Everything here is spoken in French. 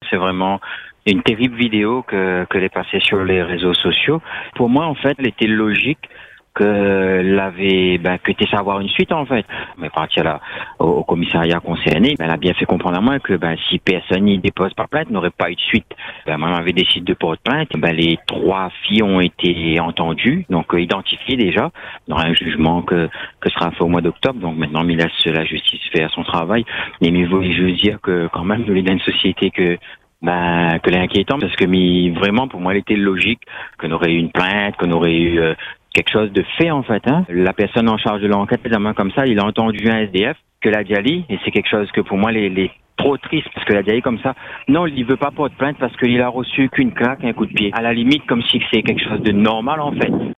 C'est vraiment une terrible vidéo que est passée sur les réseaux sociaux. Pour moi, en fait, elle était logique que tu savoir une suite, en fait. Mais partir là au commissariat concerné, elle a bien fait comprendre à moi que si personne n'y dépose pas plainte, n'aurait pas eu de suite. Moi, j'avais décidé de porter plainte. Les 3 filles ont été entendues, donc identifiées déjà, dans un jugement que sera fait au mois d'octobre. Donc maintenant, il laisse la justice faire son travail. Mais je veux dire que quand même, il est dans une société que l'inquiétant, parce que vraiment, pour moi, il était logique qu'on aurait eu une plainte, qu'on aurait eu quelque chose de fait, en fait. La personne en charge de l'enquête, évidemment, comme ça, il a entendu un SDF que l'a Djali, et c'est quelque chose que pour moi, les trop triste, parce que la Djali, comme ça, non, il veut pas porter plainte parce qu'il a reçu qu'une claque, un coup de pied. À la limite, comme si c'est quelque chose de normal, en fait.